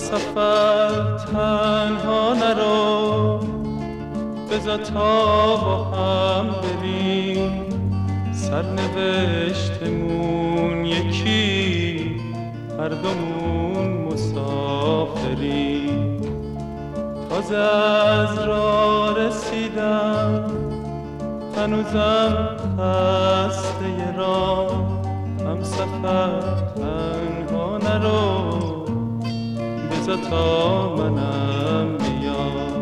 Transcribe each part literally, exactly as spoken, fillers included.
سفر تنها نرو، بذار تا با هم بریم، سرنوشتمون یکی، هر دومون مسافریم. تازه از راه رسیدم، هنوزم خسته راه، هم سفر تنها نرو، بذار تا منم بیام.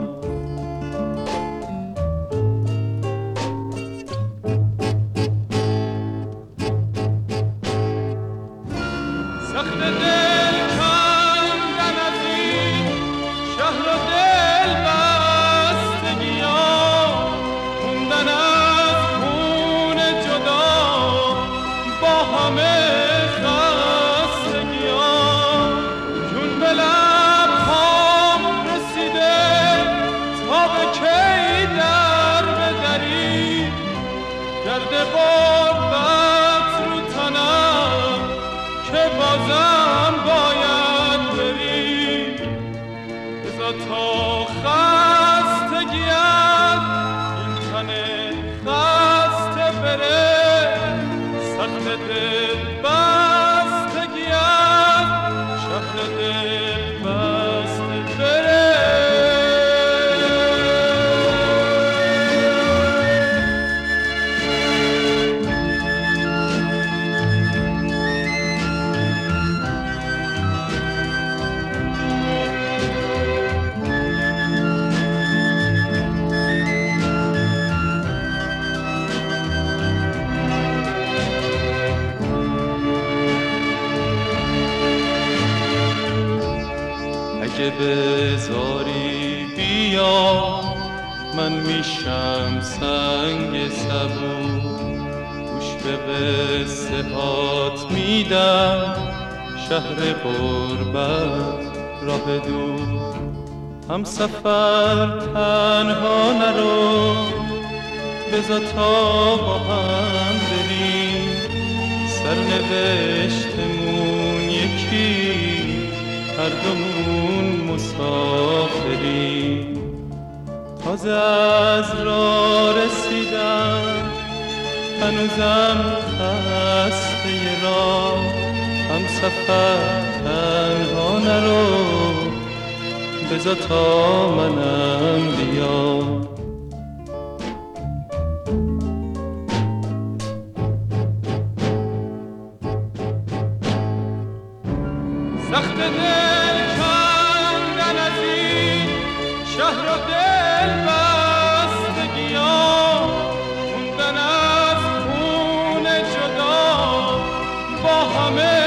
اگه بذاری بیا، من میشم سنگ صبور، گوش به قصه هات میدم، شهر غربت راه دور. هم سفر تنها نرو، بذار تا با هم بریم، سرنوشتمون یکی، هر دومون مسافریم. تازه از راه رسیدم، هنوزم خسته راه، هم سفر تنها نرو، بذار تا منم بیام. سخت دل کندن از این شهر و دل بستگیام، موندن از خون جدا با همه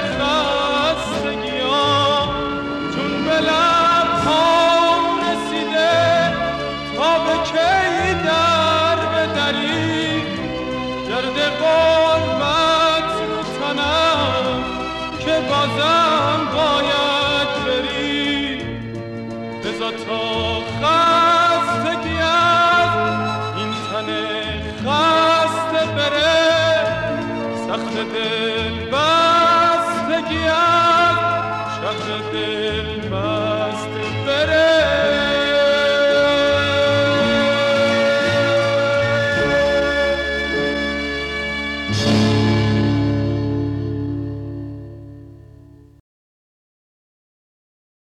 خستگیام، چون به لبهام رسیده تا به کی در بدری، گرد غربت رو تنم که بازم باید بری. بذار تا خستگی از این تن خسته بره، سخت دل بستگی از شهر دل بسته بره.